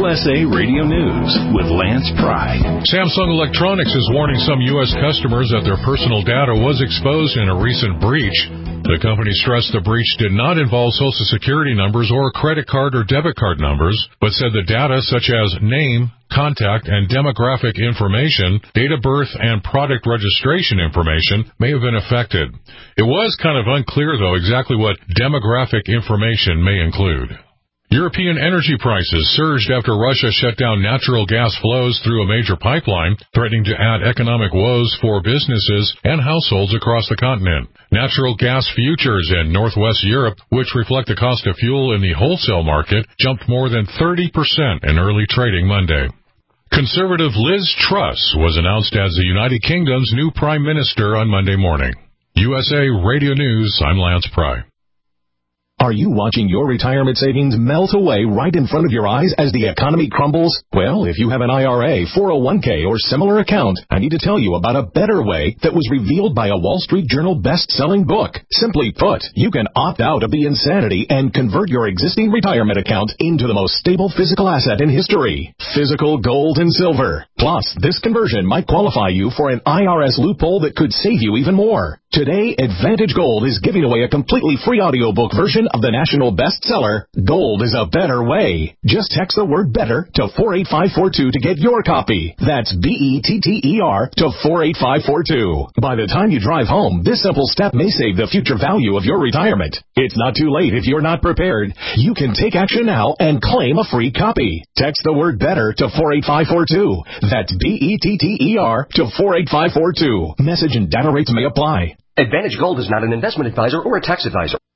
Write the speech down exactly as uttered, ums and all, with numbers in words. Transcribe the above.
S A Radio News with Lance Pry. Samsung Electronics is warning some U S customers that their personal data was exposed in a recent breach. The company stressed the breach did not involve Social Security numbers or credit card or debit card numbers, but said the data such as name, contact, and demographic information, date of birth, and product registration information may have been affected. It was kind of unclear, though, exactly what demographic information may include. European energy prices surged after Russia shut down natural gas flows through a major pipeline, threatening to add economic woes for businesses and households across the continent. Natural gas futures in Northwest Europe, which reflect the cost of fuel in the wholesale market, jumped more than thirty percent in early trading Monday. Conservative Liz Truss was announced as the United Kingdom's new Prime Minister on Monday morning. U S A Radio News, I'm Lance Pry. Are you watching your retirement savings melt away right in front of your eyes as the economy crumbles? Well, if you have an I R A, four oh one k, or similar account, I need to tell you about a better way that was revealed by a Wall Street Journal best-selling book. Simply put, you can opt out of the insanity and convert your existing retirement account into the most stable physical asset in history, physical gold and silver. Plus, this conversion might qualify you for an I R S loophole that could save you even more. Today, Advantage Gold is giving away a completely free audiobook version of the national bestseller, Gold is a Better Way. Just text the word BETTER to four eight five four two to get your copy. That's B E T T E R to four eight five four two. By the time you drive home, this simple step may save the future value of your retirement. It's not too late if you're not prepared. You can take action now and claim a free copy. Text the word BETTER to four eight five four two. That's B E T T E R to four eight five four two. Message and data rates may apply. Advantage Gold is not an investment advisor or a tax advisor.